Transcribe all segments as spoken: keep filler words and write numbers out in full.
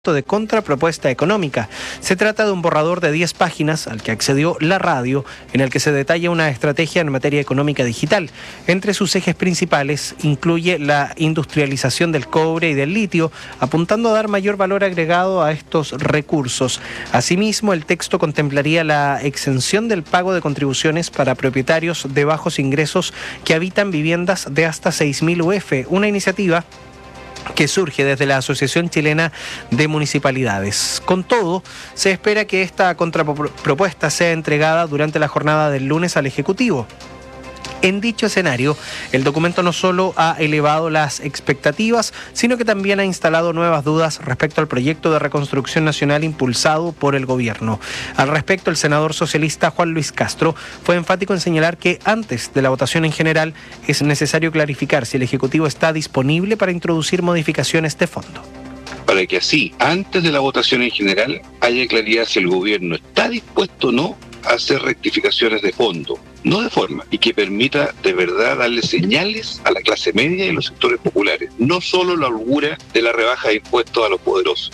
de contrapropuesta económica. Se trata de un borrador de diez páginas al que accedió la radio, en el que se detalla una estrategia en materia económica digital. Entre sus ejes principales incluye la industrialización del cobre y del litio, apuntando a dar mayor valor agregado a estos recursos. Asimismo, el texto contemplaría la exención del pago de contribuciones para propietarios de bajos ingresos que habitan viviendas de hasta seis mil U F, una iniciativa que surge desde la Asociación Chilena de Municipalidades. Con todo, se espera que esta contrapropuesta sea entregada durante la jornada del lunes al Ejecutivo. En dicho escenario, el documento no solo ha elevado las expectativas, sino que también ha instalado nuevas dudas respecto al proyecto de reconstrucción nacional impulsado por el gobierno. Al respecto, el senador socialista Juan Luis Castro fue enfático en señalar que antes de la votación en general es necesario clarificar si el Ejecutivo está disponible para introducir modificaciones de fondo. Para que así, antes de la votación en general, haya claridad si el gobierno está dispuesto o no a hacer rectificaciones de fondo, no de forma, y que permita de verdad darle señales a la clase media y los sectores populares, no solo la holgura de la rebaja de impuestos a los poderosos.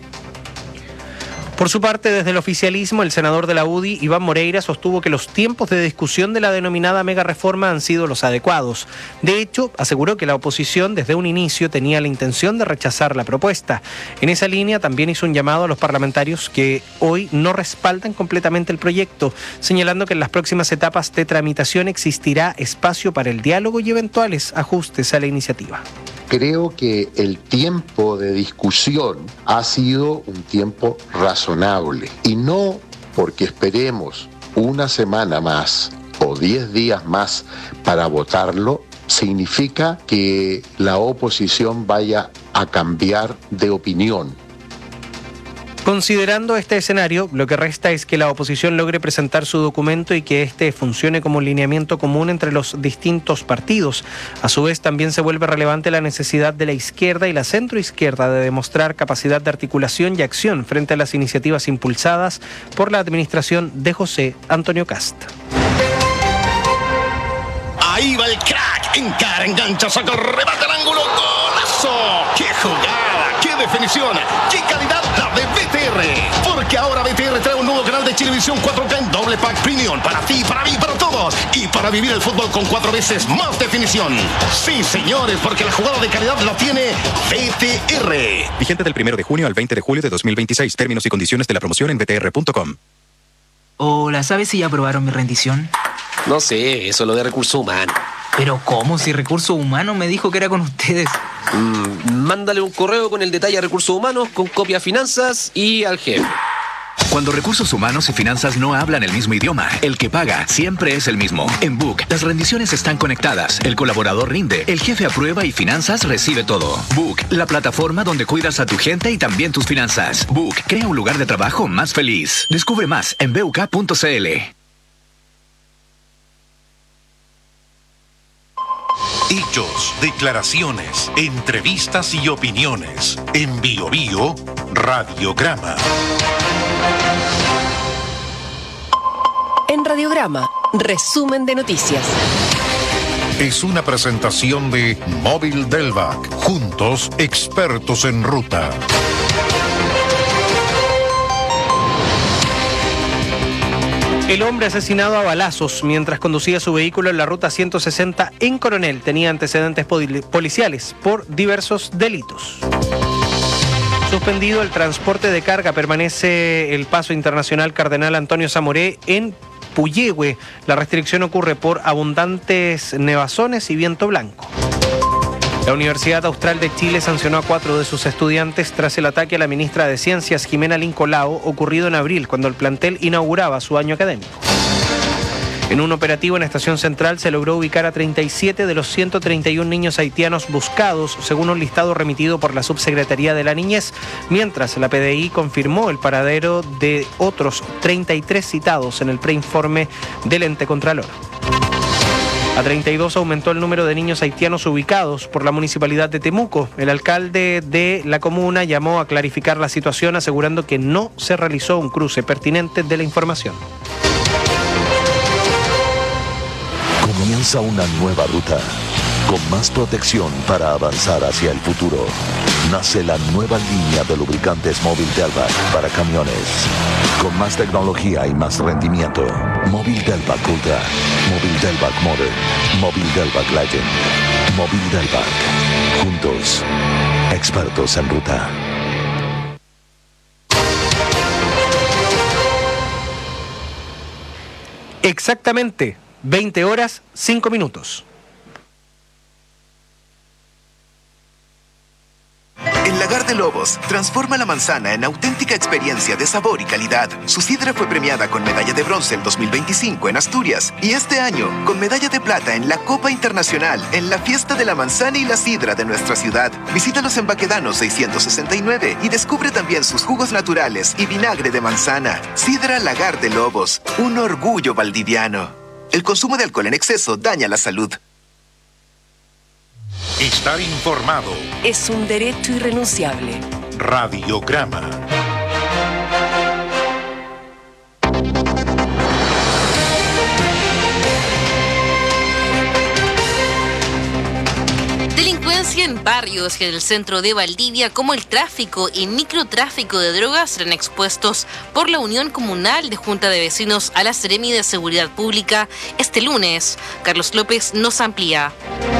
Por su parte, desde el oficialismo, el senador de la U D I, Iván Moreira, sostuvo que los tiempos de discusión de la denominada mega reforma han sido los adecuados. De hecho, aseguró que la oposición desde un inicio tenía la intención de rechazar la propuesta. En esa línea también hizo un llamado a los parlamentarios que hoy no respaldan completamente el proyecto, señalando que en las próximas etapas de tramitación existirá espacio para el diálogo y eventuales ajustes a la iniciativa. Creo que el tiempo de discusión ha sido un tiempo razonable y no porque esperemos una semana más o diez días más para votarlo, significa que la oposición vaya a cambiar de opinión. Considerando este escenario, lo que resta es que la oposición logre presentar su documento y que éste funcione como un lineamiento común entre los distintos partidos. A su vez, también se vuelve relevante la necesidad de la izquierda y la centroizquierda de demostrar capacidad de articulación y acción frente a las iniciativas impulsadas por la administración de José Antonio Kast. Ahí va el crack, encara, engancha, saca el remate al ángulo, golazo. ¡Qué jugada! ¡Qué definición! ¡Qué calidad la de B T R! Porque ahora B T R trae un nuevo canal de Chilevisión cuatro K en doble pack premium para ti, para mí, para todos y para vivir el fútbol con cuatro veces más definición. Sí, señores, porque la jugada de calidad la tiene B T R. Vigente del primero de junio al veinte de julio de dos mil veintiséis. Términos y condiciones de la promoción en b t r punto com. Hola, ¿sabes si ya aprobaron mi rendición? No sé, eso es lo de recursos humanos. ¿Pero cómo? Si Recursos Humanos me dijo que era con ustedes. Mm, mándale un correo con el detalle a Recursos Humanos, con copia a Finanzas y al jefe. Cuando Recursos Humanos y Finanzas no hablan el mismo idioma, el que paga siempre es el mismo. En Book, las rendiciones están conectadas, el colaborador rinde, el jefe aprueba y Finanzas recibe todo. Book, la plataforma donde cuidas a tu gente y también tus finanzas. Book, crea un lugar de trabajo más feliz. Descubre más en b u k punto c l. Hechos, declaraciones, entrevistas y opiniones. En Bio Bio, Radiograma. En Radiograma, resumen de noticias. Es una presentación de Móvil Delvac. Juntos, expertos en ruta. El hombre asesinado a balazos mientras conducía su vehículo en la ruta ciento sesenta en Coronel tenía antecedentes policiales por diversos delitos. Suspendido el transporte de carga, permanece el paso internacional Cardenal Antonio Zamoré en Puyehue. La restricción ocurre por abundantes nevazones y viento blanco. La Universidad Austral de Chile sancionó a cuatro de sus estudiantes tras el ataque a la ministra de Ciencias, Jimena Lincolao, ocurrido en abril, cuando el plantel inauguraba su año académico. En un operativo en Estación Central se logró ubicar a treinta y siete de los ciento treinta y uno niños haitianos buscados, según un listado remitido por la Subsecretaría de la Niñez, mientras la P D I confirmó el paradero de otros treinta y tres citados en el preinforme del ente Contralor. A treinta y dos aumentó el número de niños haitianos ubicados por la municipalidad de Temuco. El alcalde de la comuna llamó a clarificar la situación, asegurando que no se realizó un cruce pertinente de la información. Comienza una nueva ruta, con más protección para avanzar hacia el futuro. nace la nueva línea de lubricantes Móvil Delvac para camiones. Con más tecnología y más rendimiento. Móvil Delvac Ultra, Móvil Delvac Modern, Móvil Delvac Legend, Móvil Delvac. Juntos, expertos en ruta. Exactamente, veinte horas, cinco minutos. El Lagar de Lobos transforma la manzana en auténtica experiencia de sabor y calidad. Su sidra fue premiada con medalla de bronce el dos mil veinticinco en Asturias y este año con medalla de plata en la Copa Internacional en la Fiesta de la Manzana y la Sidra de nuestra ciudad. Visítalos en Baquedano seiscientos sesenta y nueve y descubre también sus jugos naturales y vinagre de manzana. Sidra Lagar de Lobos, un orgullo valdiviano. El consumo de alcohol en exceso daña la salud. Estar informado es un derecho irrenunciable. Radiograma. Delincuencia en barrios y en el centro de Valdivia, como el tráfico y microtráfico de drogas, serán expuestos por la Unión Comunal de Junta de Vecinos a la Seremi de Seguridad Pública este lunes. Carlos López nos amplía.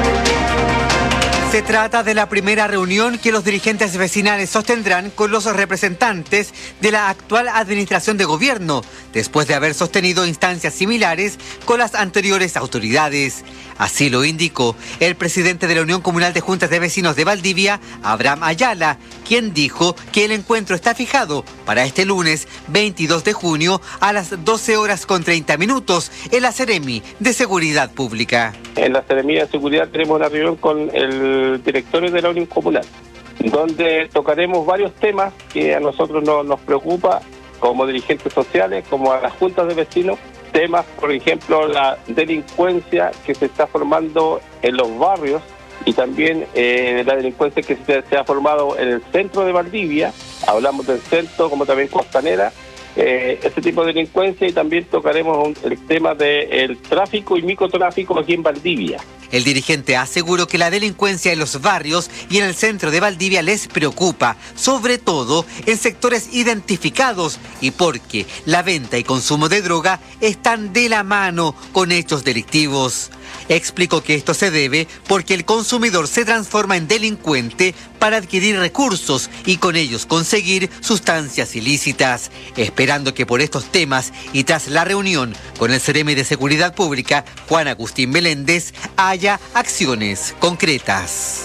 Se trata de la primera reunión que los dirigentes vecinales sostendrán con los representantes de la actual administración de gobierno, después de haber sostenido instancias similares con las anteriores autoridades. Así lo indicó el presidente de la Unión Comunal de Juntas de Vecinos de Valdivia, Abraham Ayala, quien dijo que el encuentro está fijado para este lunes veintidós de junio a las doce horas con treinta minutos en la Seremi de Seguridad Pública. En la Seremi de Seguridad tenemos una reunión con el directorio de la Unión Comunal, donde tocaremos varios temas que a nosotros no, nos preocupa como dirigentes sociales, como a las juntas de vecinos. Temas, por ejemplo, la delincuencia que se está formando en los barrios y también eh, la delincuencia que se, se ha formado en el centro de Valdivia. Hablamos del centro como también Costanera, eh, este tipo de delincuencia, y también tocaremos un, el tema del tráfico y microtráfico aquí en Valdivia. El dirigente aseguró que la delincuencia en los barrios y en el centro de Valdivia les preocupa, sobre todo en sectores identificados y porque la venta y consumo de droga están de la mano con hechos delictivos. Explicó que esto se debe porque el consumidor se transforma en delincuente para adquirir recursos y con ellos conseguir sustancias ilícitas, esperando que por estos temas y tras la reunión con el Seremi de Seguridad Pública, Juan Agustín Meléndez, haya acciones concretas.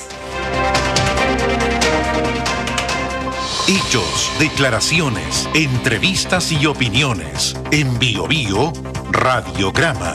Hechos, declaraciones, entrevistas y opiniones. En Bio Bio, Radiograma.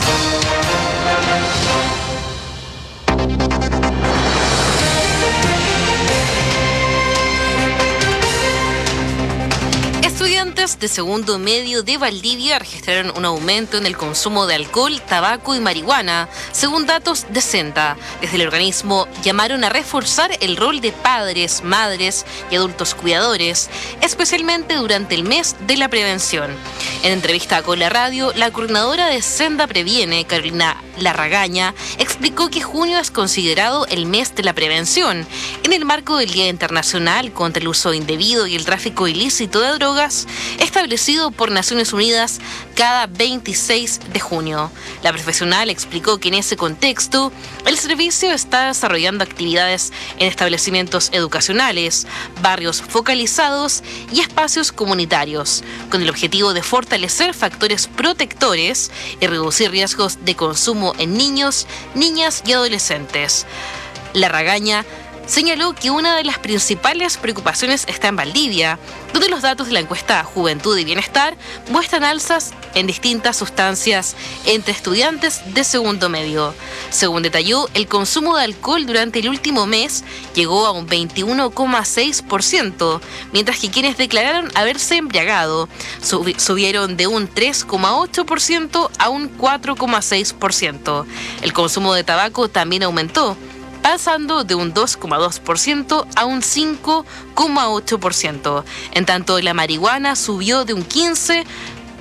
Estudiantes de segundo medio de Valdivia registraron un aumento en el consumo de alcohol, tabaco y marihuana, según datos de Senda. Desde el organismo llamaron a reforzar el rol de padres, madres y adultos cuidadores, especialmente durante el mes de la prevención. En entrevista con la radio, la coordinadora de Senda Previene, Carolina Larragaña, explicó que junio es considerado el mes de la prevención, en el marco del Día Internacional contra el Uso Indebido y el Tráfico Ilícito de Drogas, establecido por Naciones Unidas cada veintiséis de junio. La profesional explicó que en ese contexto, el servicio está desarrollando actividades en establecimientos educacionales, barrios focalizados y espacios comunitarios, con el objetivo de fortalecer factores protectores y reducir riesgos de consumo en niños, niñas y adolescentes. Larragaña señaló que una de las principales preocupaciones está en Valdivia, donde los datos de la encuesta Juventud y Bienestar muestran alzas en distintas sustancias entre estudiantes de segundo medio. Según detalló, el consumo de alcohol durante el último mes llegó a un veintiuno coma seis por ciento, mientras que quienes declararon haberse embriagado sub- subieron de un tres coma ocho por ciento a un cuatro coma seis por ciento. El consumo de tabaco también aumentó, pasando de un dos coma dos por ciento a un cinco coma ocho por ciento. En tanto, la marihuana subió de un quince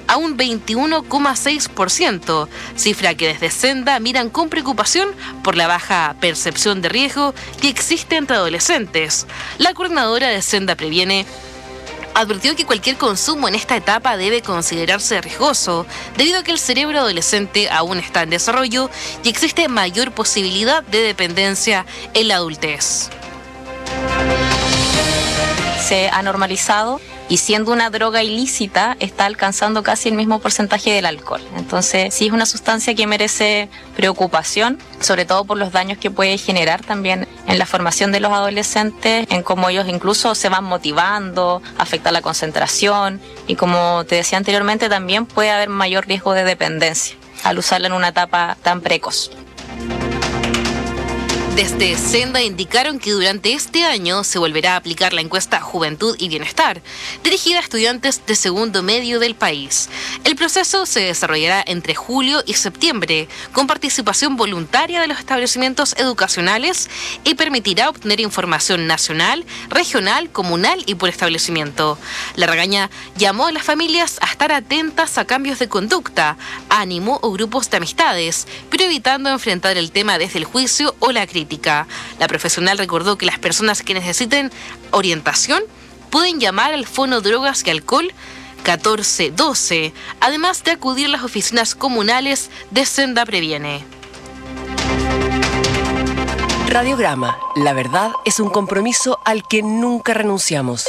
a un veintiuno coma seis por ciento, cifra que desde Senda miran con preocupación por la baja percepción de riesgo que existe entre adolescentes. La coordinadora de Senda Previene advirtió que cualquier consumo en esta etapa debe considerarse riesgoso, debido a que el cerebro adolescente aún está en desarrollo y existe mayor posibilidad de dependencia en la adultez. Se ha normalizado y siendo una droga ilícita está alcanzando casi el mismo porcentaje del alcohol. Entonces sí es una sustancia que merece preocupación, sobre todo por los daños que puede generar también en la formación de los adolescentes, en cómo ellos incluso se van motivando, afecta la concentración y, como te decía anteriormente, también puede haber mayor riesgo de dependencia al usarla en una etapa tan precoz. Desde Senda indicaron que durante este año se volverá a aplicar la encuesta Juventud y Bienestar, dirigida a estudiantes de segundo medio del país. El proceso se desarrollará entre julio y septiembre, con participación voluntaria de los establecimientos educacionales y permitirá obtener información nacional, regional, comunal y por establecimiento. Larrañaga llamó a las familias a estar atentas a cambios de conducta, ánimo o grupos de amistades, pero evitando enfrentar el tema desde el juicio o la crítica. La profesional recordó que las personas que necesiten orientación pueden llamar al Fono Drogas y Alcohol catorce doce, además de acudir a las oficinas comunales de Senda Previene. Radiograma, la verdad es un compromiso al que nunca renunciamos.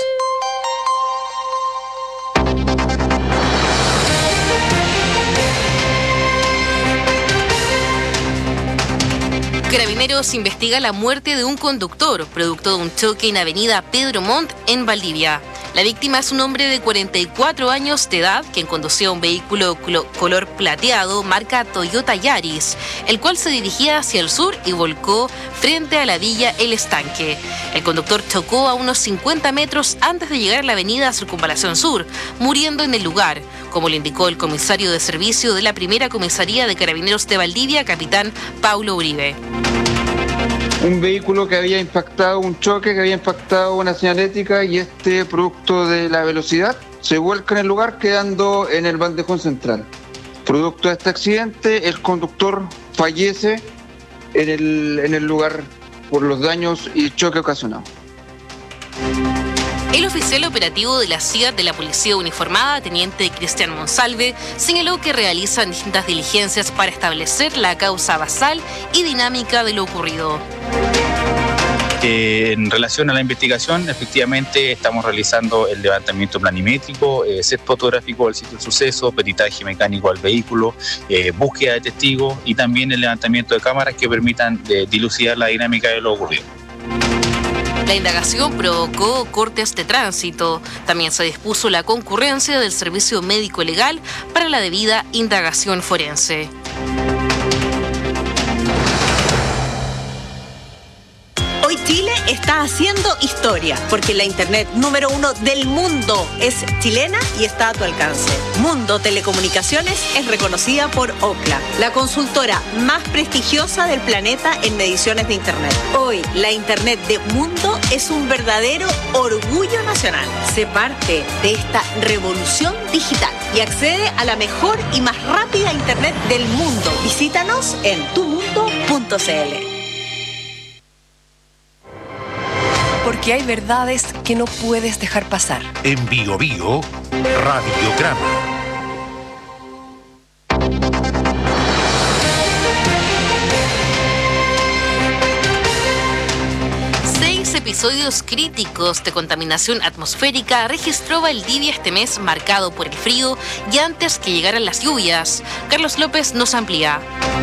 Carabineros investiga la muerte de un conductor, producto de un choque en avenida Pedro Montt, en Valdivia. La víctima es un hombre de cuarenta y cuatro años de edad, quien conducía un vehículo color plateado, marca Toyota Yaris, el cual se dirigía hacia el sur y volcó frente a la villa El Estanque. El conductor chocó a unos cincuenta metros antes de llegar a la avenida Circunvalación Sur, muriendo en el lugar, como le indicó el comisario de servicio de la primera comisaría de Carabineros de Valdivia, capitán Paulo Uribe. Un vehículo que había impactado, un choque que había impactado una señalética, y este, producto de la velocidad, se vuelca en el lugar quedando en el bandejón central. Producto de este accidente, el conductor fallece en el, en el lugar por los daños y choque ocasionado. El oficial operativo de la C I A D de la Policía Uniformada, teniente Cristian Monsalve, señaló que realizan distintas diligencias para establecer la causa basal y dinámica de lo ocurrido. Eh, en relación a la investigación, efectivamente estamos realizando el levantamiento planimétrico, eh, set fotográfico del sitio del suceso, peritaje mecánico al vehículo, eh, búsqueda de testigos y también el levantamiento de cámaras que permitan eh, dilucidar la dinámica de lo ocurrido. La indagación provocó cortes de tránsito. También se dispuso la concurrencia del servicio médico legal para la debida indagación forense. Hoy Chile está haciendo historia, porque la internet número uno del mundo es chilena y está a tu alcance. Mundo Telecomunicaciones es reconocida por Ookla, la consultora más prestigiosa del planeta en mediciones de internet. Hoy, la internet de Mundo es un verdadero orgullo nacional. Sé parte de esta revolución digital y accede a la mejor y más rápida internet del mundo. Visítanos en tu mundo punto c l. Porque hay verdades que no puedes dejar pasar. En Bio Bio, Radiograma. Seis episodios críticos de contaminación atmosférica registró Valdivia este mes, marcado por el frío y antes que llegaran las lluvias. Carlos López nos amplía.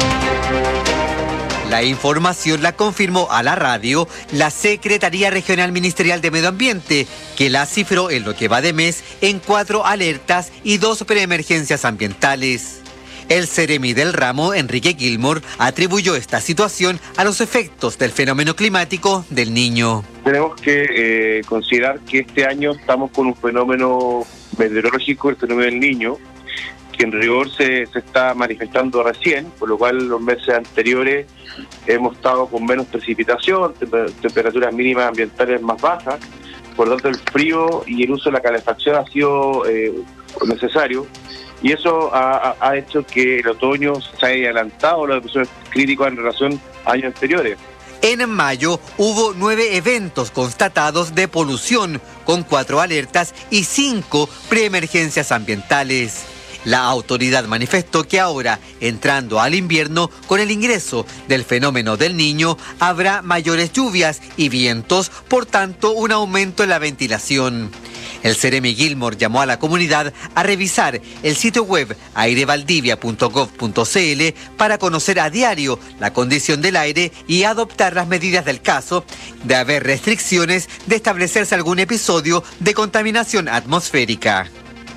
La información la confirmó a la radio la Secretaría Regional Ministerial de Medio Ambiente, que la cifró en lo que va de mes en cuatro alertas y dos preemergencias ambientales. El Ceremi del ramo, Enrique Gilmore, atribuyó esta situación a los efectos del fenómeno climático del Niño. Tenemos que eh, considerar que este año estamos con un fenómeno meteorológico, el fenómeno del Niño, que en rigor se, se está manifestando recién, por lo cual los meses anteriores hemos estado con menos precipitación, tem- temperaturas mínimas ambientales más bajas, por lo tanto el frío y el uso de la calefacción ha sido eh, necesario, y eso ha, ha, ha hecho que el otoño se haya adelantado los episodios críticos en relación a años anteriores. En mayo hubo nueve eventos constatados de polución, con cuatro alertas y cinco preemergencias ambientales. La autoridad manifestó que ahora, entrando al invierno, con el ingreso del fenómeno del Niño, habrá mayores lluvias y vientos, por tanto, un aumento en la ventilación. El Ceremi Gilmore llamó a la comunidad a revisar el sitio web aire valdivia punto gov punto cl para conocer a diario la condición del aire y adoptar las medidas del caso, de haber restricciones, de establecerse algún episodio de contaminación atmosférica.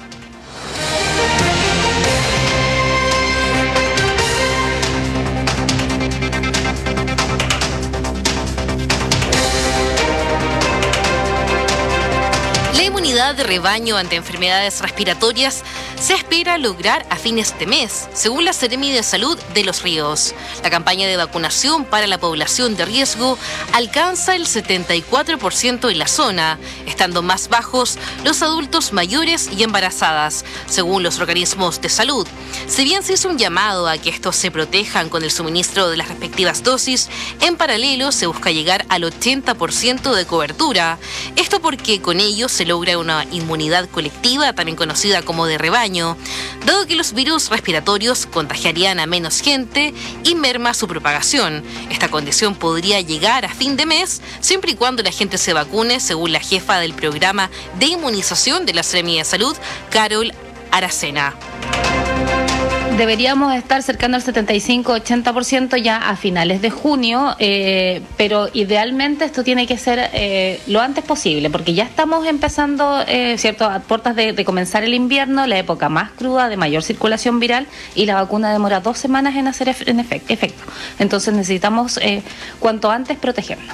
De rebaño ante enfermedades respiratorias se espera lograr a fines de mes, según la Seremi de Salud de Los Ríos. La campaña de vacunación para la población de riesgo alcanza el setenta y cuatro por ciento en la zona, estando más bajos los adultos mayores y embarazadas, según los organismos de salud. Si bien se hizo un llamado a que estos se protejan con el suministro de las respectivas dosis, en paralelo se busca llegar al ochenta por ciento de cobertura. Esto porque con ello se logra una inmunidad colectiva, también conocida como de rebaño, dado que los virus respiratorios contagiarían a menos gente y merma su propagación. Esta condición podría llegar a fin de mes, siempre y cuando la gente se vacune, según la jefa del programa de inmunización de la Seremi de Salud, Carol Aracena. Deberíamos estar cercano al setenta y cinco a ochenta por ciento ya a finales de junio, eh, pero idealmente esto tiene que ser eh, lo antes posible, porque ya estamos empezando, eh, ¿cierto?, a puertas de, de comenzar el invierno, la época más cruda, de mayor circulación viral, y la vacuna demora dos semanas en hacer ef- en efect- efecto. Entonces necesitamos eh, cuanto antes protegernos.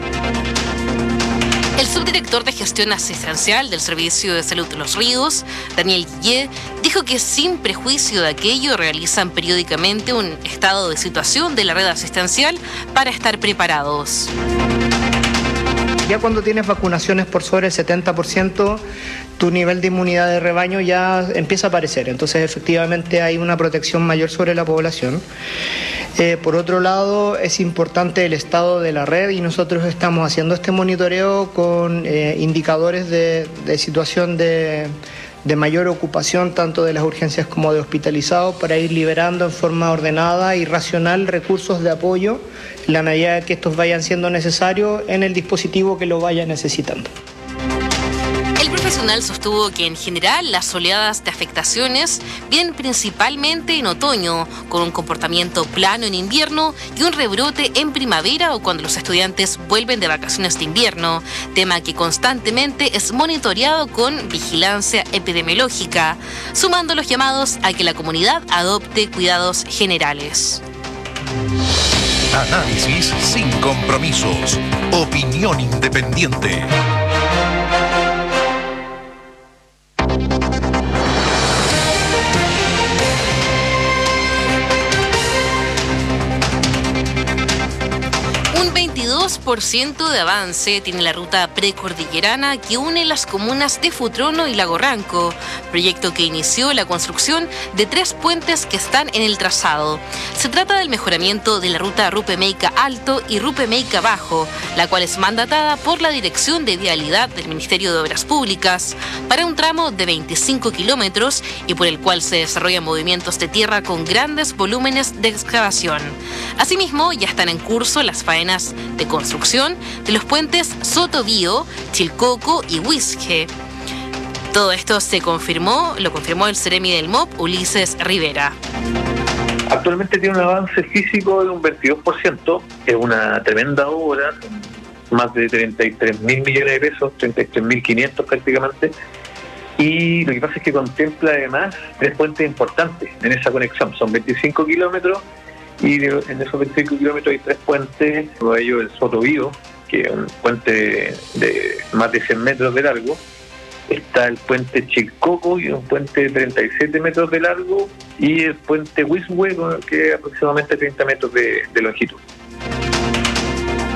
El subdirector de gestión asistencial del Servicio de Salud de Los Ríos, Daniel Guillé, dijo que sin prejuicio de aquello realizan periódicamente un estado de situación de la red asistencial para estar preparados. Ya cuando tienes vacunaciones por sobre el setenta por ciento, tu nivel de inmunidad de rebaño ya empieza a aparecer. Entonces, efectivamente, hay una protección mayor sobre la población. Eh, por otro lado, es importante el estado de la red y nosotros estamos haciendo este monitoreo con eh, indicadores de, de situación de, de mayor ocupación, tanto de las urgencias como de hospitalizados, para ir liberando en forma ordenada y racional recursos de apoyo en la medida que estos vayan siendo necesarios en el dispositivo que lo vaya necesitando. El profesional sostuvo que en general las oleadas de afectaciones vienen principalmente en otoño, con un comportamiento plano en invierno y un rebrote en primavera o cuando los estudiantes vuelven de vacaciones de invierno, tema que constantemente es monitoreado con vigilancia epidemiológica, sumando los llamados a que la comunidad adopte cuidados generales. Análisis sin compromisos. Opinión independiente. veintidós por ciento de avance tiene la ruta precordillerana que une las comunas de Futrono y Lago Ranco, proyecto que inició la construcción de tres puentes que están en el trazado. Se trata del mejoramiento de la ruta Rupe-Meica Alto y Rupe-Meica Bajo, la cual es mandatada por la Dirección de Vialidad del Ministerio de Obras Públicas para un tramo de veinticinco kilómetros y por el cual se desarrollan movimientos de tierra con grandes volúmenes de excavación. Asimismo, ya están en curso las faenas de construcción de los puentes Soto-Bío, Chilcoco y Huisque. Todo esto se confirmó, lo confirmó el Seremi del M O P, Ulises Rivera. Actualmente tiene un avance físico de un veintidós por ciento, es una tremenda obra, más de treinta y tres mil millones de pesos, treinta y tres mil quinientos prácticamente, y lo que pasa es que contempla además tres puentes importantes en esa conexión, son veinticinco kilómetros, y de, en esos veinticinco kilómetros hay tres puentes, uno de ellos el Soto-Bío, que es un puente de más de cien metros de largo, está el puente Chilcoco, y un puente de treinta y siete metros de largo, y el puente Huisque, que es aproximadamente treinta metros de, de longitud.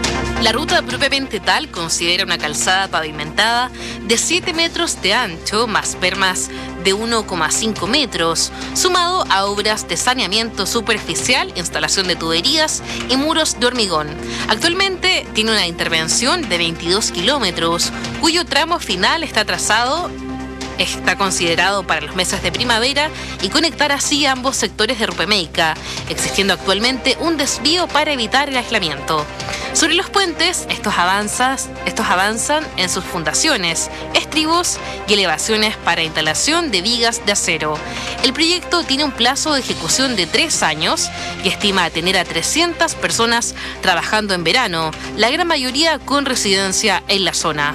La ruta propiamente tal considera una calzada pavimentada de siete metros de ancho más bermas de uno coma cinco metros, sumado a obras de saneamiento superficial, instalación de tuberías y muros de hormigón. Actualmente tiene una intervención de veintidós kilómetros, cuyo tramo final está trazado está considerado para los meses de primavera y conectar así ambos sectores de Rupemeica, existiendo actualmente un desvío para evitar el aislamiento. Sobre los puentes, estos, avanzas, estos avanzan en sus fundaciones, estribos y elevaciones para instalación de vigas de acero. El proyecto tiene un plazo de ejecución de tres años y estima tener a trescientas personas trabajando en verano, la gran mayoría con residencia en la zona.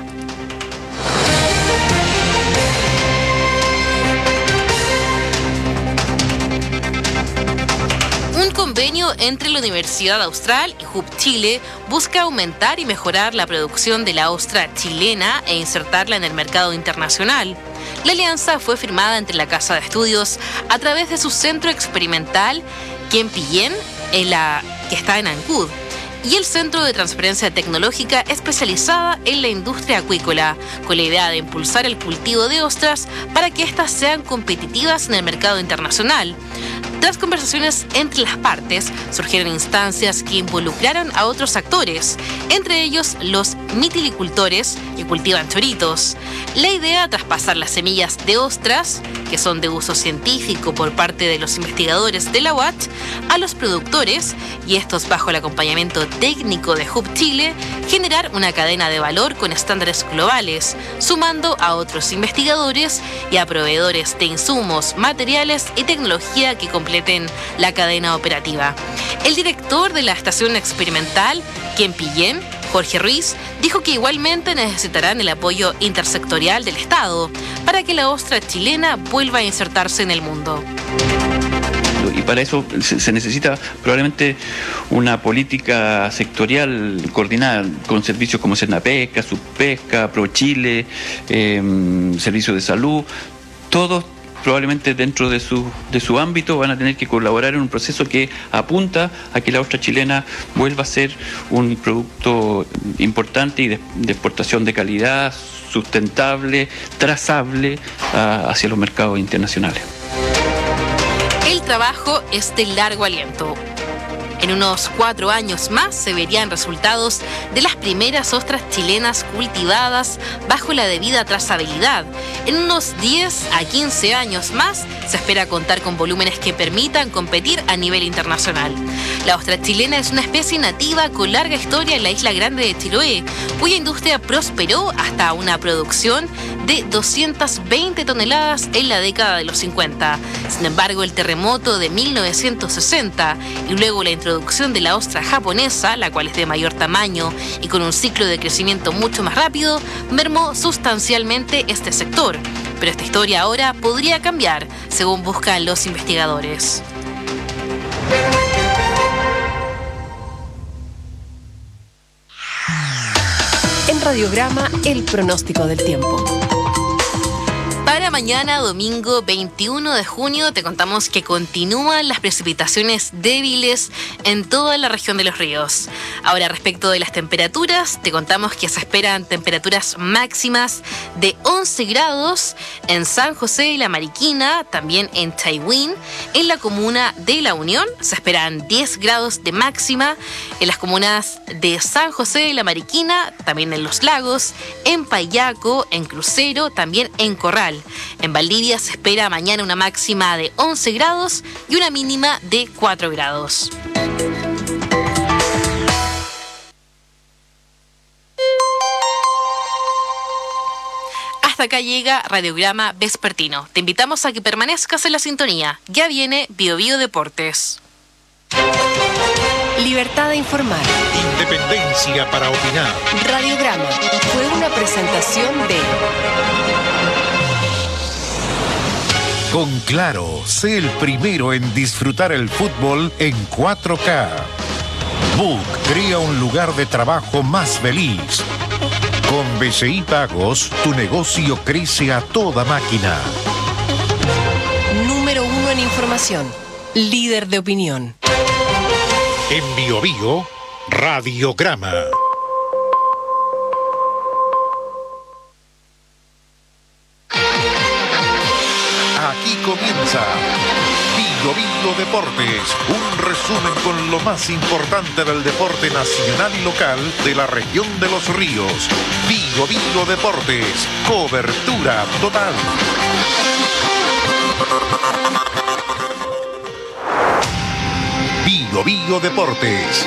Un convenio entre la Universidad Austral y Hub Chile busca aumentar y mejorar la producción de la ostra chilena e insertarla en el mercado internacional. La alianza fue firmada entre la Casa de Estudios a través de su centro experimental Quempillén, en la que está en Ancud, y el Centro de Transferencia Tecnológica especializada en la industria acuícola, con la idea de impulsar el cultivo de ostras para que éstas sean competitivas en el mercado internacional. Tras conversaciones entre las partes, surgieron instancias que involucraron a otros actores, entre ellos los mitilicultores que cultivan choritos. La idea, tras pasar las semillas de ostras, que son de uso científico por parte de los investigadores de la U A T, a los productores, y estos bajo el acompañamiento técnico de Hub Chile, generar una cadena de valor con estándares globales, sumando a otros investigadores y a proveedores de insumos, materiales y tecnología que completen la cadena operativa. El director de la estación experimental, Quempillén, Jorge Ruiz, dijo que igualmente necesitarán el apoyo intersectorial del Estado para que la ostra chilena vuelva a insertarse en el mundo. Y para eso se necesita probablemente una política sectorial coordinada con servicios como Cernapesca, Subpesca, ProChile, eh, Servicios de Salud, todos probablemente dentro de su, de su ámbito van a tener que colaborar en un proceso que apunta a que la ostra chilena vuelva a ser un producto importante y de, de exportación de calidad, sustentable, trazable a, hacia los mercados internacionales. El trabajo es de largo aliento. En unos cuatro años más se verían resultados de las primeras ostras chilenas cultivadas bajo la debida trazabilidad. En unos diez a quince años más se espera contar con volúmenes que permitan competir a nivel internacional. La ostra chilena es una especie nativa con larga historia en la isla grande de Chiloé, cuya industria prosperó hasta una producción de doscientas veinte toneladas en la década de los cincuenta. Sin embargo, el terremoto de mil novecientos sesenta y luego la introducción de la ostra japonesa, la cual es de mayor tamaño y con un ciclo de crecimiento mucho más rápido, mermó sustancialmente este sector. Pero esta historia ahora podría cambiar, según buscan los investigadores. En Radiograma, el pronóstico del tiempo. Para mañana, domingo veintiuno de junio, te contamos que continúan las precipitaciones débiles en toda la región de los ríos. Ahora, respecto de las temperaturas, te contamos que se esperan temperaturas máximas de once grados en San José de la Mariquina, también en Chaihuín. En la comuna de La Unión se esperan diez grados de máxima, en las comunas de San José de la Mariquina, también en Los Lagos, en Payaco, en Crucero, también en Corral. En Valdivia se espera mañana una máxima de once grados y una mínima de cuatro grados. Hasta acá llega Radiograma Vespertino. Te invitamos a que permanezcas en la sintonía. Ya viene Bio Bio Deportes. Libertad de informar. Independencia para opinar. Radiograma fue una presentación de... Con Claro, sé el primero en disfrutar el fútbol en cuatro K. Book crea un lugar de trabajo más feliz. Con B C I Pagos, tu negocio crece a toda máquina. Número uno en información. Líder de opinión. En Bio Bio, Radiograma. Aquí comienza Bio Bio Deportes, un resumen con lo más importante del deporte nacional y local de la región de Los Ríos. Bio Bio Deportes, cobertura total. Bio Bio Deportes.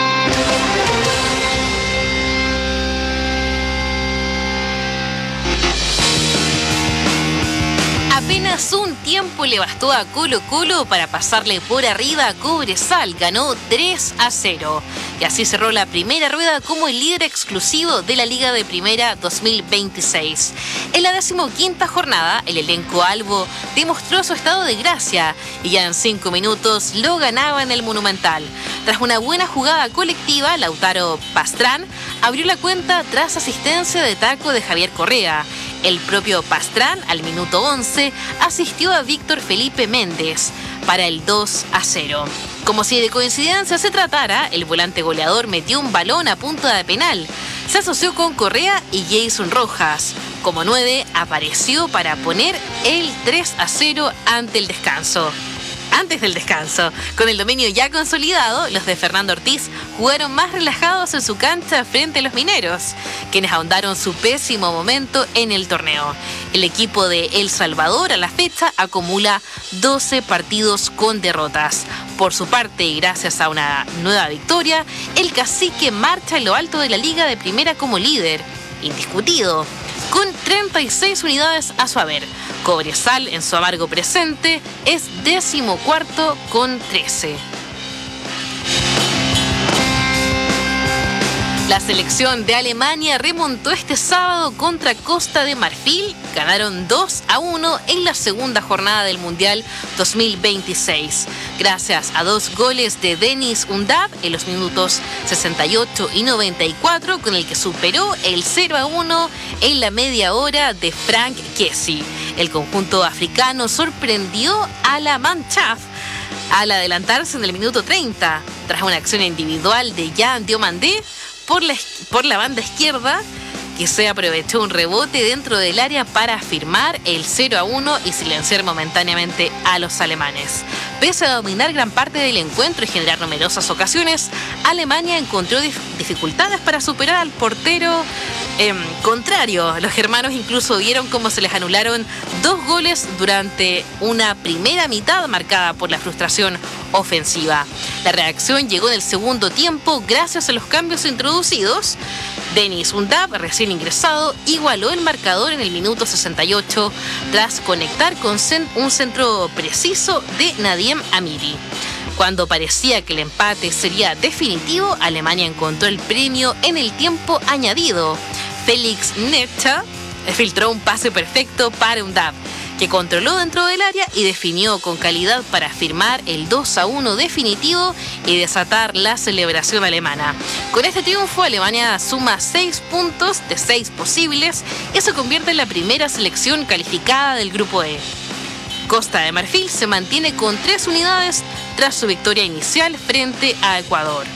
Apenas un tiempo le bastó a Colo Colo para pasarle por arriba a Cobresal. Ganó tres a cero. Y así cerró la primera rueda como el líder exclusivo de la Liga de Primera dos mil veintiséis. En la decimoquinta jornada, el elenco albo demostró su estado de gracia y ya en cinco minutos lo ganaba en el Monumental. Tras una buena jugada colectiva, Lautaro Pastrán abrió la cuenta tras asistencia de taco de Javier Correa. El propio Pastrán, al minuto once, asistió a Víctor Felipe Méndez para el dos a cero. Como si de coincidencia se tratara, el volante goleador metió un balón a punta de penal. Se asoció con Correa y Jason Rojas. Como nueve, apareció para poner el tres a cero ante el descanso. Antes del descanso, con el dominio ya consolidado, los de Fernando Ortiz jugaron más relajados en su cancha frente a los mineros, quienes ahondaron su pésimo momento en el torneo. El equipo de El Salvador a la fecha acumula doce partidos con derrotas. Por su parte, y gracias a una nueva victoria, el Cacique marcha en lo alto de la Liga de Primera como líder, indiscutido, con treinta y seis unidades a su haber. Cobresal, en su amargo presente, es decimocuarto con trece. La selección de Alemania remontó este sábado contra Costa de Marfil. Ganaron dos a uno en la segunda jornada del Mundial dos mil veintiséis. Gracias a dos goles de Denis Undav en los minutos sesenta y ocho y noventa y cuatro, con el que superó el cero a uno en la media hora de Frank Kessie. El conjunto africano sorprendió a la Mannschaft al adelantarse en el minuto treinta, tras una acción individual de Jan Diomandé por la, por la banda izquierda, que se aprovechó un rebote dentro del área para firmar el cero a uno y silenciar momentáneamente a los alemanes. Pese a dominar gran parte del encuentro y generar numerosas ocasiones, Alemania encontró dif- dificultades para superar al portero eh, contrario. Los germanos incluso vieron cómo se les anularon dos goles durante una primera mitad marcada por la frustración ofensiva. La reacción llegó en el segundo tiempo gracias a los cambios introducidos. Denis Undav, recién ingresado, igualó el marcador en el minuto sesenta y ocho tras conectar con un centro preciso de Nadiem Amiri. Cuando parecía que el empate sería definitivo, Alemania encontró el premio en el tiempo añadido. Félix Netscha filtró un pase perfecto para Undav, que controló dentro del área y definió con calidad para firmar el dos a uno definitivo y desatar la celebración alemana. Con este triunfo, Alemania suma seis puntos de seis posibles y se convierte en la primera selección calificada del Grupo E. Costa de Marfil se mantiene con tres unidades tras su victoria inicial frente a Ecuador.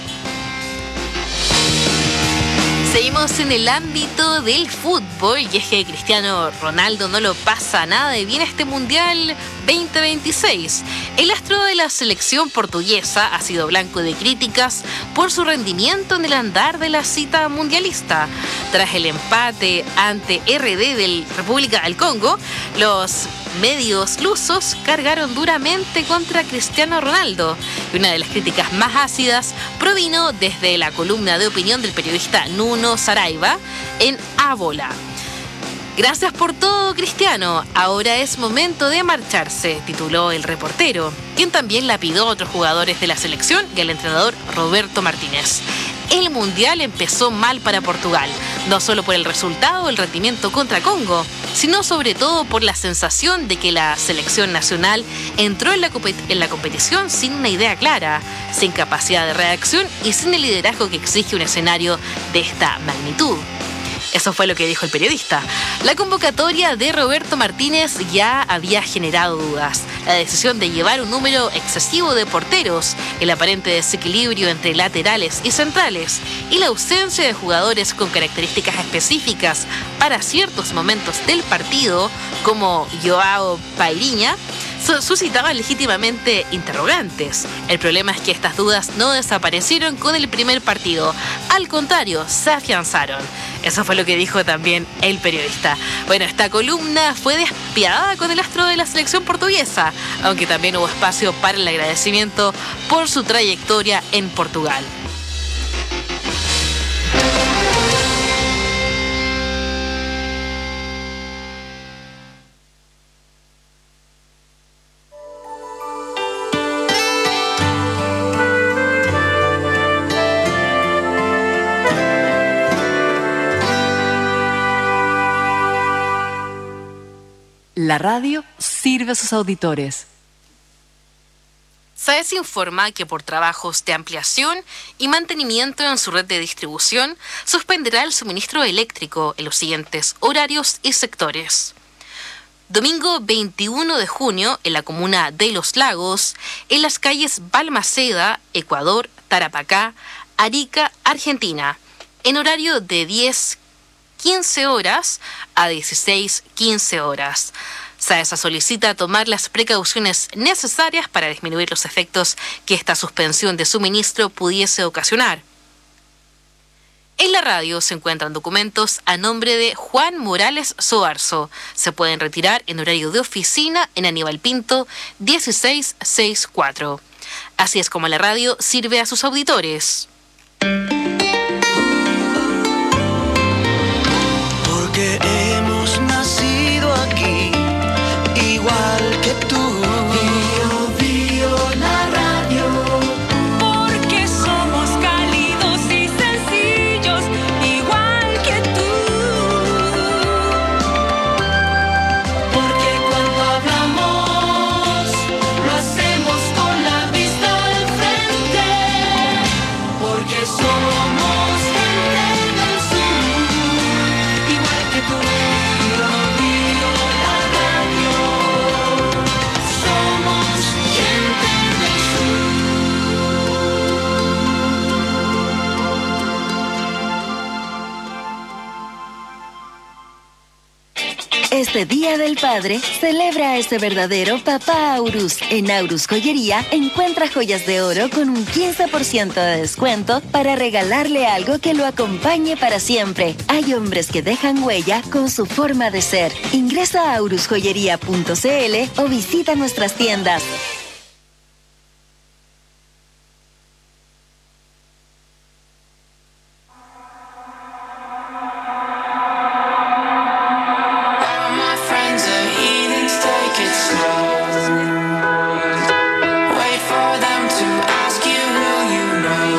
Seguimos en el ámbito del fútbol y es que Cristiano Ronaldo no lo pasa nada de bien este Mundial veinte veintiséis. El astro de la selección portuguesa ha sido blanco de críticas por su rendimiento en el andar de la cita mundialista. Tras el empate ante R D de República del Congo, los medios lusos cargaron duramente contra Cristiano Ronaldo y una de las críticas más ácidas provino desde la columna de opinión del periodista Nuno Saraiva en A Bola. Gracias por todo, Cristiano. Ahora es momento de marcharse, tituló el reportero, quien también lapidó a otros jugadores de la selección y al entrenador Roberto Martínez. El Mundial empezó mal para Portugal, no solo por el resultado o el rendimiento contra Congo, sino sobre todo por la sensación de que la selección nacional entró en la, compet- en la competición sin una idea clara, sin capacidad de reacción y sin el liderazgo que exige un escenario de esta magnitud. Eso fue lo que dijo el periodista. La convocatoria de Roberto Martínez ya había generado dudas. La decisión de llevar un número excesivo de porteros, el aparente desequilibrio entre laterales y centrales y la ausencia de jugadores con características específicas para ciertos momentos del partido, como Joao Pairiña, su- suscitaban legítimamente interrogantes. El problema es que estas dudas no desaparecieron con el primer partido. Al contrario, se afianzaron. Eso fue lo que dijo también el periodista. Bueno, esta columna fue despiadada con el astro de la selección portuguesa, aunque también hubo espacio para el agradecimiento por su trayectoria en Portugal. La radio sirve a sus auditores. SAES informa que por trabajos de ampliación y mantenimiento en su red de distribución suspenderá el suministro eléctrico en los siguientes horarios y sectores. Domingo veintiuno de junio en la comuna de Los Lagos, en las calles Balmaceda, Ecuador, Tarapacá, Arica, Argentina, en horario de diez quince horas a dieciséis quince horas. SAESA solicita tomar las precauciones necesarias para disminuir los efectos que esta suspensión de suministro pudiese ocasionar. En la radio se encuentran documentos a nombre de Juan Morales Soarzo. Se pueden retirar en horario de oficina en Aníbal Pinto dieciséis sesenta y cuatro. Así es como la radio sirve a sus auditores. Porque hemos nacido aquí, igual que tú. Bio, bio, la radio. Porque somos cálidos y sencillos, igual que tú. Porque cuando hablamos, lo hacemos con la vista al frente. Porque somos gente del sur, igual que tú. Bio, bio, la radio. Somos gente del Este Día del Padre, celebra a ese verdadero papá Aurus. En Aurus Joyería, encuentra joyas de oro con un quince por ciento de descuento para regalarle algo que lo acompañe para siempre. Hay hombres que dejan huella con su forma de ser. Ingresa a aurus joyería punto c l o visita nuestras tiendas. All my friends are heathens, take it slow. Wait for them to ask you who you know.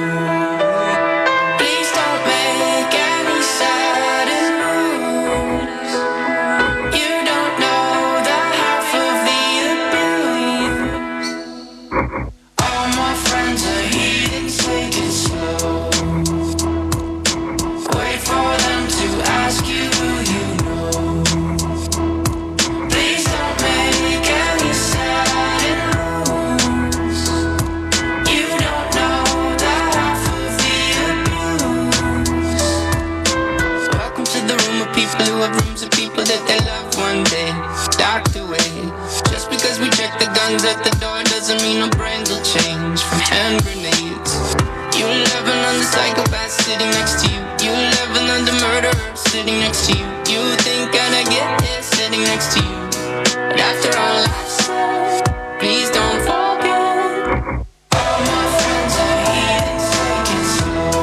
Please don't make any sudden moves. You don't know the half of the abuse. All my friends are heathens, take it slow. Wait for them to ask you who you know. Please don't make any sudden moves. You don't know the half of the abuse. Welcome to the room of people who have rooms of people that they love one day docked away. Just because we check the guns at the door doesn't mean our brains will change from hand grenades. You living on the psychopath sitting next to you. You living on the murderer sitting next to you. You think I'd get here sitting next to you. But after all I've said, please don't forget. All my friends are heathens, take it slow.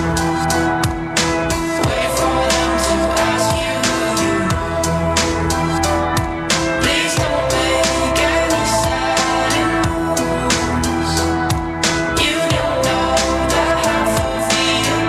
Wait for them to ask you who you know. Please don't make any sudden moves. You don't know the half of the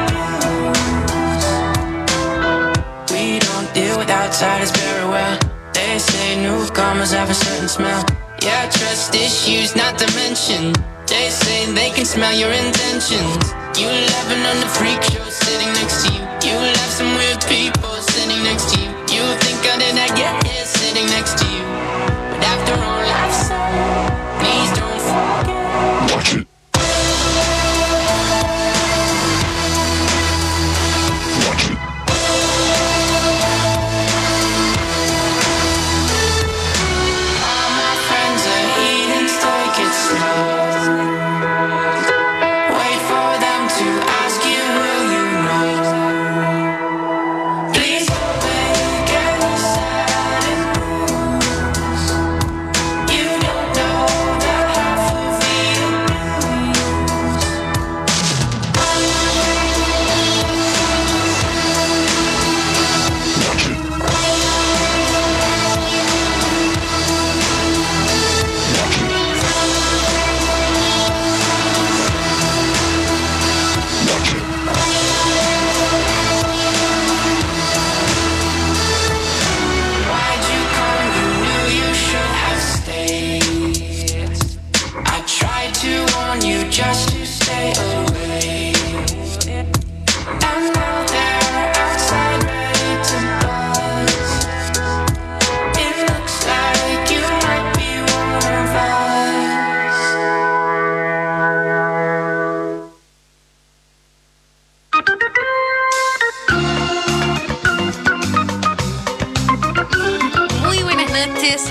abuse. We don't deal with outsiders very well. They say newcomers have a certain smell. Yeah, trust issues not to mention. They say they can smell your intentions. You living on the freak show sitting next to you. You have some weird people sitting next to you. You think I did not get here sitting next to you. But after all I've said, please don't forget. Watch it. Watch it. All my friends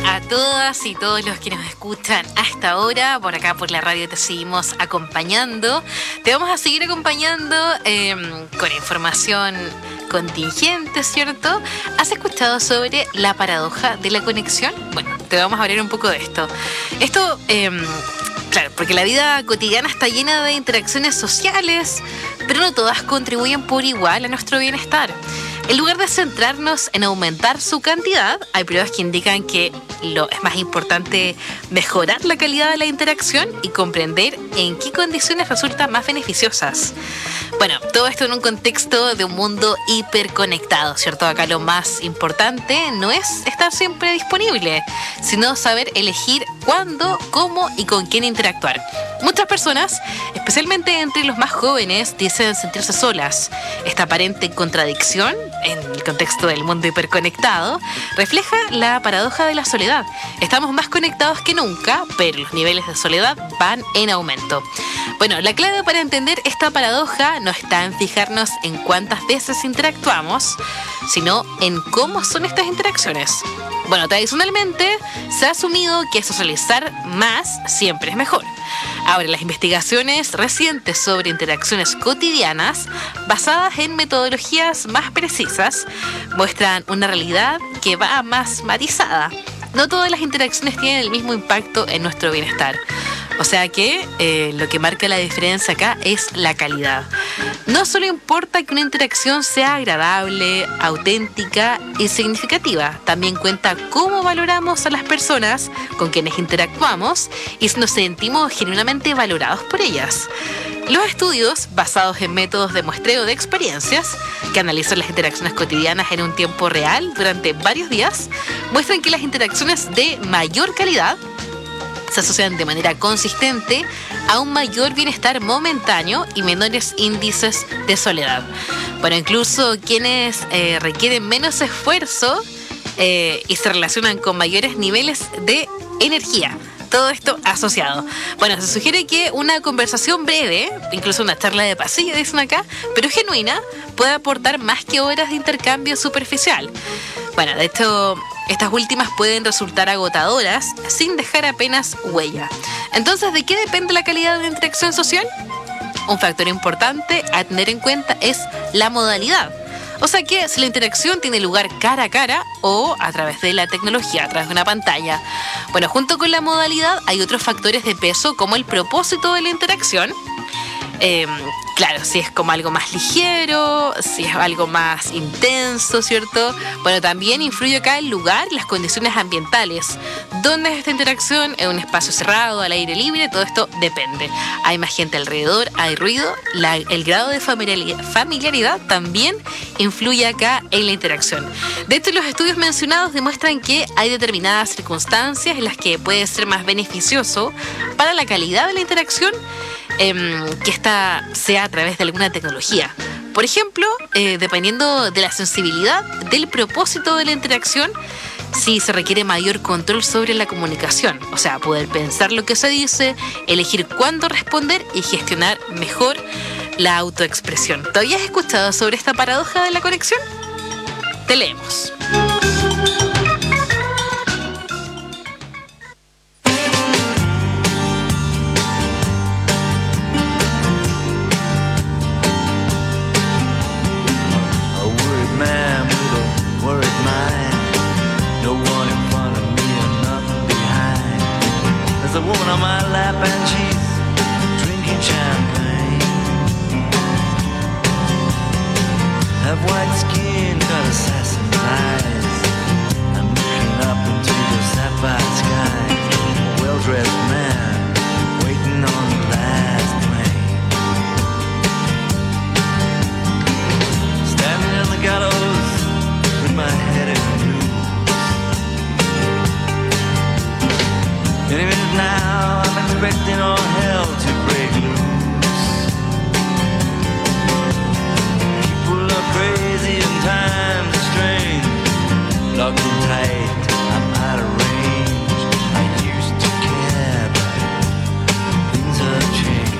a todas y todos los que nos escuchan hasta ahora. Por acá por la radio te seguimos acompañando. Te vamos a seguir acompañando eh, con información contingente, ¿cierto? ¿Has escuchado sobre la paradoja de la conexión? Bueno, te vamos a hablar un poco de esto. Esto, eh, claro, porque la vida cotidiana está llena de interacciones sociales, pero no todas contribuyen por igual a nuestro bienestar. En lugar de centrarnos en aumentar su cantidad, hay pruebas que indican que lo es más importante mejorar la calidad de la interacción y comprender en qué condiciones resultan más beneficiosas. Bueno, todo esto en un contexto de un mundo hiperconectado, ¿cierto? Acá lo más importante no es estar siempre disponible, sino saber elegir cuándo, cómo y con quién interactuar. Muchas personas, especialmente entre los más jóvenes, dicen sentirse solas. Esta aparente contradicción, en el contexto del mundo hiperconectado, refleja la paradoja de la soledad. Estamos más conectados que nunca, pero los niveles de soledad van en aumento. Bueno, la clave para entender esta paradoja no está en fijarnos en cuántas veces interactuamos, sino en cómo son estas interacciones. Bueno, tradicionalmente se ha asumido que socializar más siempre es mejor. Ahora, las investigaciones recientes sobre interacciones cotidianas, basadas en metodologías más precisas, muestran una realidad que va más matizada. No todas las interacciones tienen el mismo impacto en nuestro bienestar. O sea que eh, lo que marca la diferencia acá es la calidad. No solo importa que una interacción sea agradable, auténtica y significativa, también cuenta cómo valoramos a las personas con quienes interactuamos y si nos sentimos genuinamente valorados por ellas. Los estudios, basados en métodos de muestreo de experiencias, que analizan las interacciones cotidianas en un tiempo real durante varios días, muestran que las interacciones de mayor calidad se asocian de manera consistente a un mayor bienestar momentáneo y menores índices de soledad. Bueno, incluso quienes eh, requieren menos esfuerzo eh, y se relacionan con mayores niveles de energía. Todo esto asociado. Bueno, se sugiere que una conversación breve, incluso una charla de pasillo, dicen acá, pero genuina, puede aportar más que horas de intercambio superficial. Bueno, de hecho, estas últimas pueden resultar agotadoras sin dejar apenas huella. Entonces, ¿de qué depende la calidad de una interacción social? Un factor importante a tener en cuenta es la modalidad. O sea que si la interacción tiene lugar cara a cara o a través de la tecnología, a través de una pantalla. Bueno, junto con la modalidad hay otros factores de peso como el propósito de la interacción. Eh, claro, si es como algo más ligero, si es algo más intenso, ¿cierto? Bueno, también influye acá el lugar y las condiciones ambientales. ¿Dónde es esta interacción? ¿En un espacio cerrado, al aire libre? Todo esto depende. Hay más gente alrededor, hay ruido. La, el grado de familiaridad, familiaridad también influye acá en la interacción. De hecho, los estudios mencionados demuestran que hay determinadas circunstancias en las que puede ser más beneficioso para la calidad de la interacción eh, que esta sea a través de alguna tecnología. Por ejemplo, eh, dependiendo de la sensibilidad del propósito de la interacción, si se requiere mayor control sobre la comunicación, o sea, poder pensar lo que se dice, elegir cuándo responder y gestionar mejor la autoexpresión. ¿Te habías escuchado sobre esta paradoja de la conexión? Te leemos. There's a woman on my lap and she's drinking champagne. Have white skin, got assassin's eyes. I'm looking up into the sapphire sky. A well-dressed man waiting on the last train. Standing in the gallows with my head in the noose. Any minute now, I'm expecting all hell to break loose. People are crazy and times are strange. Locked in tight, I'm out of range. I used to care, but things have changed.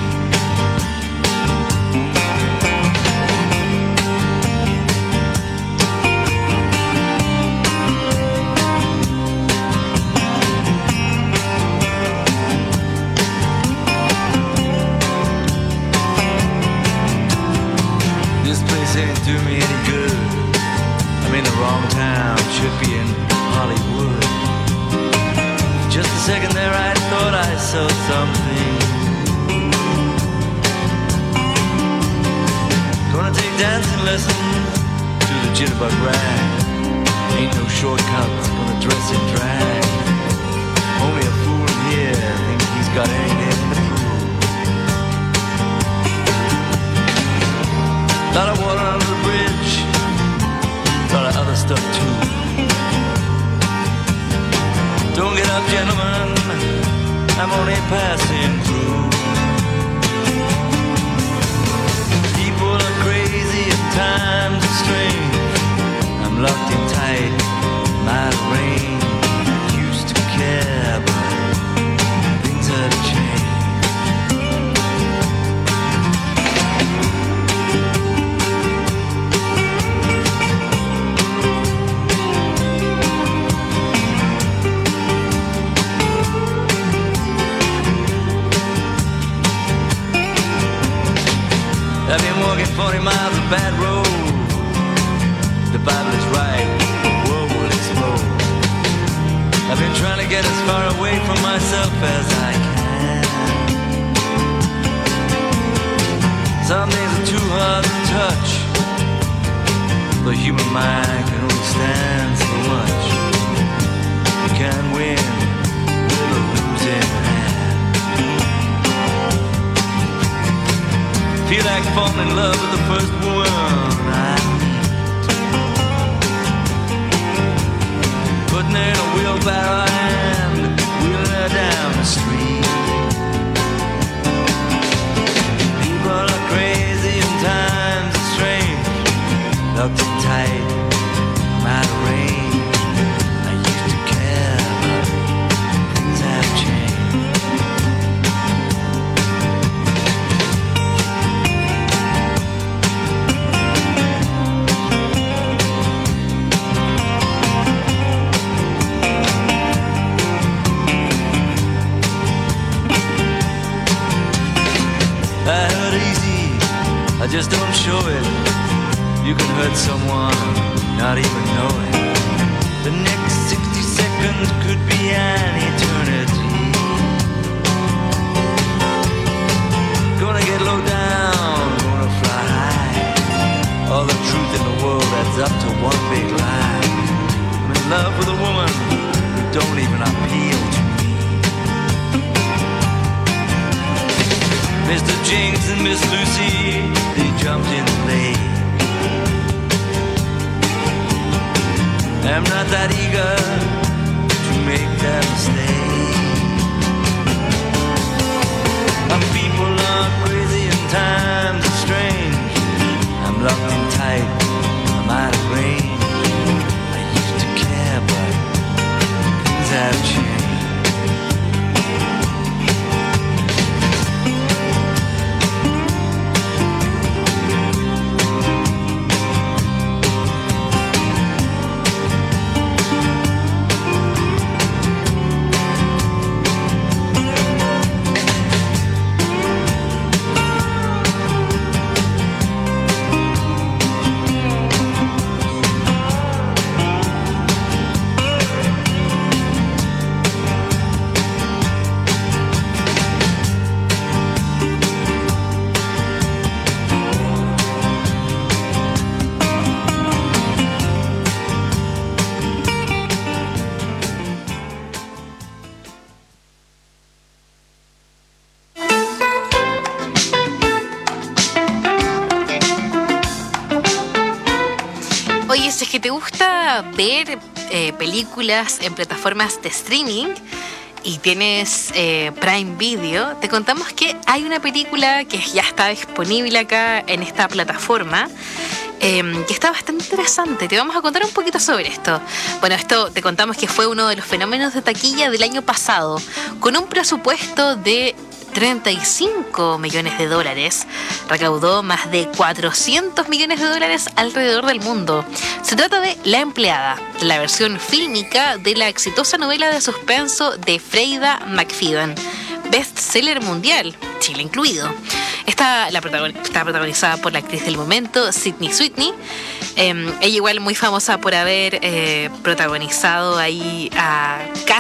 second there I thought I saw something. Gonna take dancing lessons to the jitterbug rag. Ain't no shortcuts, gonna dress in drag. Only a fool here thinks he's got anything to prove. Lot of water under the bridge, lot of other stuff too. Don't get up, gentlemen, I'm only passing through. People are crazy and times are strange. I'm locked in tight, my rain. Used to care, but things have changed. I've been walking forty miles of bad road. The Bible is right, the world will explode. I've been trying to get as far away from myself as I can. Some things are too hard to touch. The human mind can only stand so much. You can't win with a losing hand. Feel like falling in love with the first woman I meet. Putting her in a wheelbarrow and wheeling her down the street. People are crazy and times are strange. Locked in tight, I'm out of range. I used to care, but things have changed. I hurt easy, I just don't show it. You can hurt someone, not even know it. The next sixty seconds could be an eternity. Gonna get low down, gonna fly high. All the truth in the world adds up to one big lie. I'm in love with a woman who don't even appeal to me. Mister Jinx and Miss Lucy, they jumped in the lake. I'm not that eager to make that mistake. Some people are crazy and times are strange. I'm locked in tight, I'm out of range. I used to care, but things have changed. Oye, si es que te gusta ver eh, películas en plataformas de streaming y tienes eh, Prime Video, te contamos que hay una película que ya está disponible acá en esta plataforma, eh, que está bastante interesante. Te vamos a contar un poquito sobre esto. Bueno, esto te contamos que fue uno de los fenómenos de taquilla del año pasado, con un presupuesto de treinta y cinco millones de dólares. Recaudó más de cuatrocientos millones de dólares alrededor del mundo. Se trata de La Empleada, la versión fílmica de la exitosa novela de suspenso de Freida McFadden, bestseller mundial, Chile incluido. Está, la protagon- está protagonizada por la actriz del momento, Sydney Sweeney. Eh, ella igual muy famosa por haber eh, protagonizado ahí a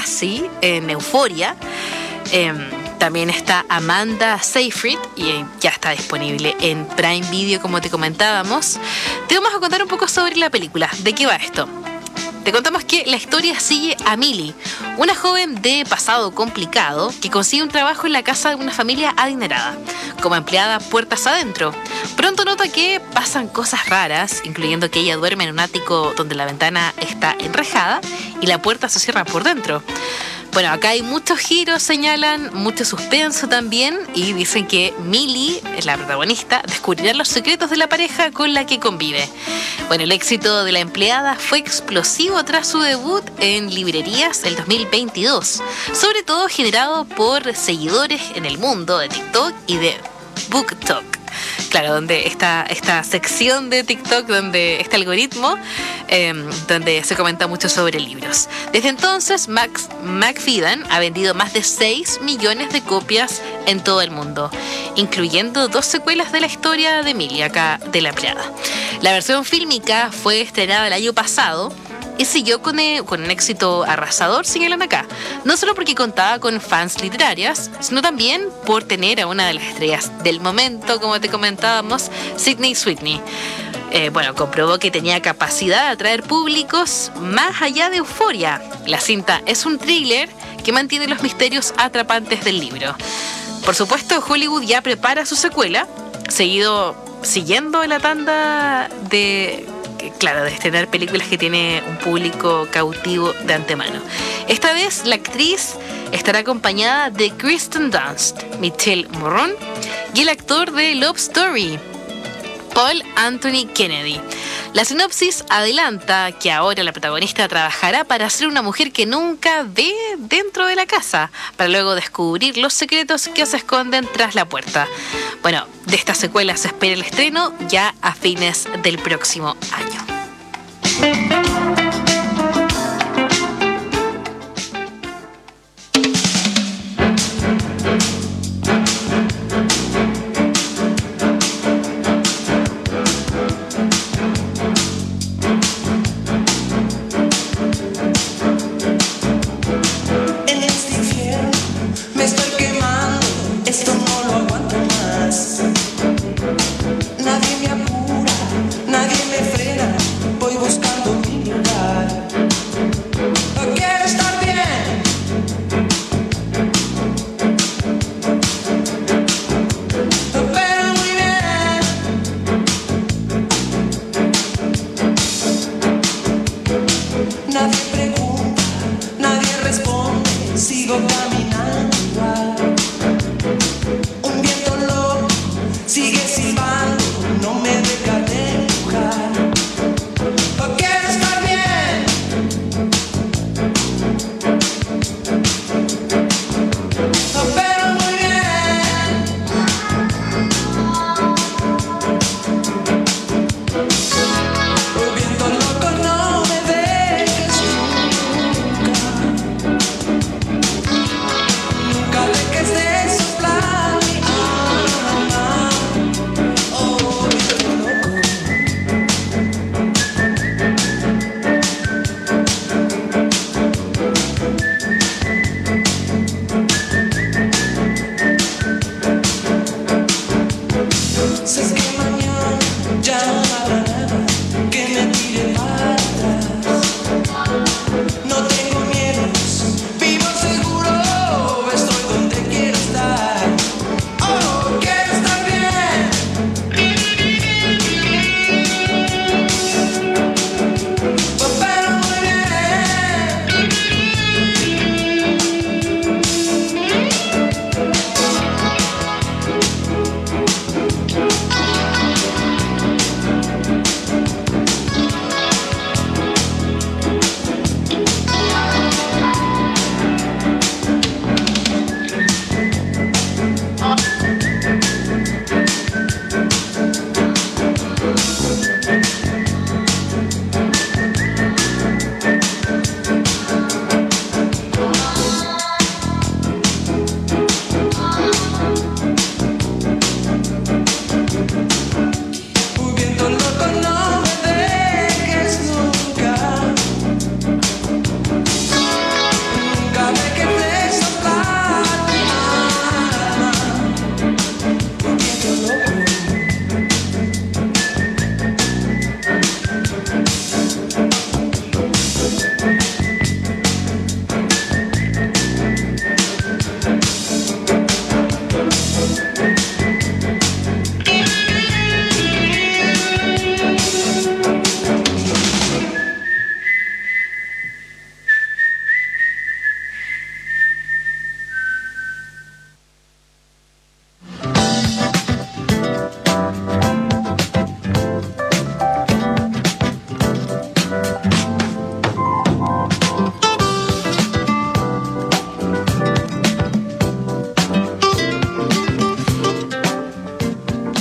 Lassie en Euphoria. Eh, también está Amanda Seyfried y ya está disponible en Prime Video, como te comentábamos. Te vamos a contar un poco sobre la película. ¿De qué va esto? Te contamos que la historia sigue a Millie, una joven de pasado complicado que consigue un trabajo en la casa de una familia adinerada, como empleada puertas adentro. Pronto nota que pasan cosas raras, incluyendo que ella duerme en un ático donde la ventana está enrejada y la puerta se cierra por dentro. Bueno, acá hay muchos giros, señalan, mucho suspenso también, y dicen que Millie, la protagonista, descubrirá los secretos de la pareja con la que convive. Bueno, el éxito de la empleada fue explosivo tras su debut en librerías el dos mil veintidós, sobre todo generado por seguidores en el mundo de TikTok y de BookTok. Claro, donde está esta sección de TikTok, donde este algoritmo, eh, donde se comenta mucho sobre libros. Desde entonces, Max McFadden ha vendido más de seis millones de copias en todo el mundo, incluyendo dos secuelas de la historia de Millie, acá de la empleada. La versión fílmica fue estrenada el año pasado y siguió con, el, con un éxito arrasador, señalan acá. No solo porque contaba con fans literarias, sino también por tener a una de las estrellas del momento, como te comentábamos, Sydney Sweeney. Eh, bueno, comprobó que tenía capacidad de atraer públicos más allá de Euphoria. La cinta es un thriller que mantiene los misterios atrapantes del libro. Por supuesto, Hollywood ya prepara su secuela, seguido, siguiendo la tanda de... claro, de estrenar películas que tiene un público cautivo de antemano. Esta vez la actriz estará acompañada de Kristen Dunst, Michelle Morron y el actor de Love Story, Paul Anthony Kennedy. La sinopsis adelanta que ahora la protagonista trabajará para ser una mujer que nunca ve dentro de la casa, para luego descubrir los secretos que se esconden tras la puerta. Bueno, de esta secuela se espera el estreno ya a fines del próximo año. En este infierno me estoy quemando, esto no lo aguanto más. Nadie me apura, nadie me frena, voy buscando mi lugar. Quiero estar bien, pero muy bien. Nadie pregunta, nadie responde, sigo caminando igual. Un viento loco sigue silbando, no me deja de empujar. Quiero estar bien, pero muy bien. Un viento loco, no me dejes nunca.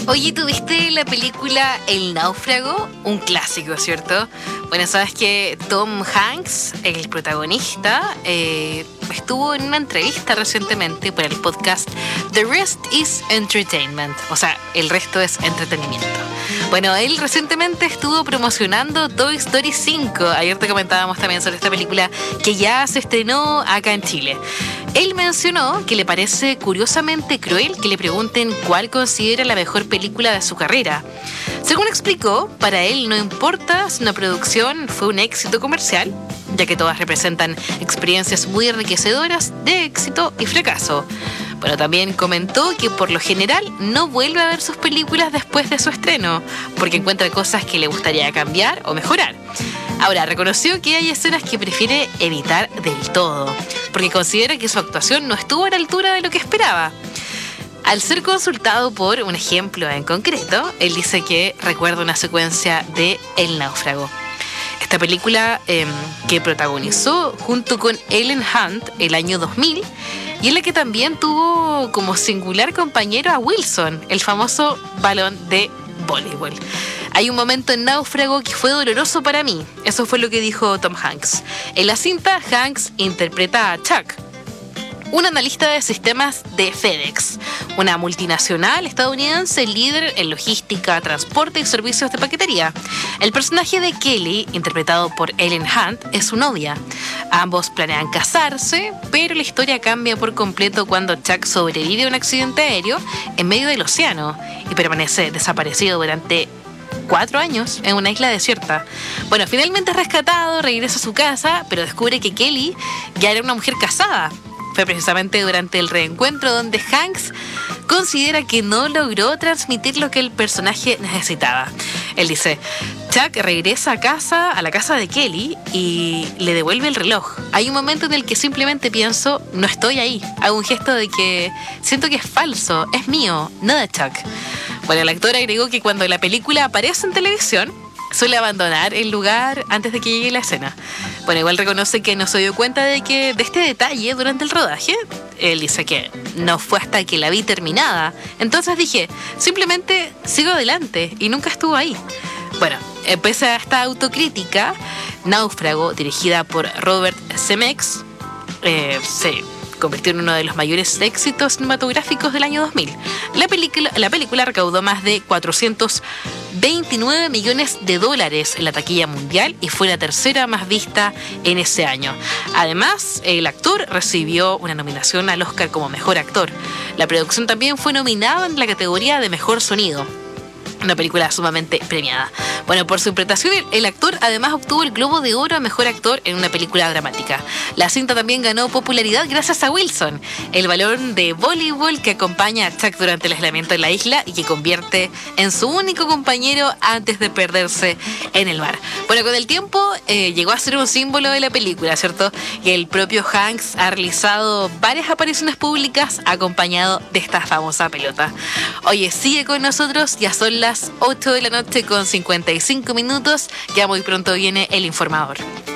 Oye, ¿tuviste la película El Náufrago? Un clásico, ¿cierto? Bueno, sabes que Tom Hanks, el protagonista, eh, estuvo en una entrevista recientemente para el podcast The Rest is Entertainment. O sea, el resto es entretenimiento. Bueno, él recientemente estuvo promocionando Toy Story cinco. Ayer te comentábamos también sobre esta película que ya se estrenó acá en Chile. Él mencionó que le parece curiosamente cruel que le pregunten cuál considera la mejor película de su carrera. Según explicó, para él no importa si una producción fue un éxito comercial, ya que todas representan experiencias muy enriquecedoras de éxito y fracaso. Bueno, también comentó que por lo general no vuelve a ver sus películas después de su estreno, porque encuentra cosas que le gustaría cambiar o mejorar. Ahora, reconoció que hay escenas que prefiere evitar del todo, porque considera que su actuación no estuvo a la altura de lo que esperaba. Al ser consultado por un ejemplo en concreto, él dice que recuerda una secuencia de El Náufrago. Esta película eh, que protagonizó junto con Ellen Hunt el año dos mil y en la que también tuvo como singular compañero a Wilson, el famoso balón de voleibol. Hay un momento en Náufrago que fue doloroso para mí. Eso fue lo que dijo Tom Hanks. En la cinta, Hanks interpreta a Chuck, un analista de sistemas de FedEx, una multinacional estadounidense líder en logística, transporte y servicios de paquetería. El personaje de Kelly, interpretado por Ellen Hunt, es su novia. Ambos planean casarse, pero la historia cambia por completo cuando Chuck sobrevive a un accidente aéreo en medio del océano y permanece desaparecido durante cuatro años en una isla desierta. Bueno, finalmente es rescatado, regresa a su casa, pero descubre que Kelly ya era una mujer casada. Fue precisamente durante el reencuentro donde Hanks considera que no logró transmitir lo que el personaje necesitaba. Él dice, Chuck regresa a casa, a la casa de Kelly, y le devuelve el reloj. Hay un momento en el que simplemente pienso, no estoy ahí. Hago un gesto de que siento que es falso, es mío, no de Chuck. Bueno, el actor agregó que cuando la película aparece en televisión, suele abandonar el lugar antes de que llegue la escena. Bueno, igual reconoce que no se dio cuenta de que de este detalle durante el rodaje. Él dice que no fue hasta que la vi terminada. Entonces dije, simplemente sigo adelante y nunca estuvo ahí. Bueno, pese a esta autocrítica, Náufrago, dirigida por Robert Zemeckis, eh, se convirtió en uno de los mayores éxitos cinematográficos del año dos mil. La película, la película recaudó más de cuatrocientos veintinueve millones de dólares en la taquilla mundial y fue la tercera más vista en ese año. Además, el actor recibió una nominación al Oscar como mejor actor. La producción también fue nominada en la categoría de mejor sonido. Una película sumamente premiada. Bueno, por su interpretación, el actor además obtuvo el Globo de Oro a Mejor Actor en una película dramática. La cinta también ganó popularidad gracias a Wilson, el balón de voleibol que acompaña a Chuck durante el aislamiento en la isla y que convierte en su único compañero antes de perderse en el mar. Bueno, con el tiempo eh, llegó a ser un símbolo de la película, ¿cierto? Y el propio Hanks ha realizado varias apariciones públicas acompañado de esta famosa pelota. Oye, sigue con nosotros, ya son las ocho de la noche con cincuenta y cinco minutos. Ya muy pronto viene El Informador.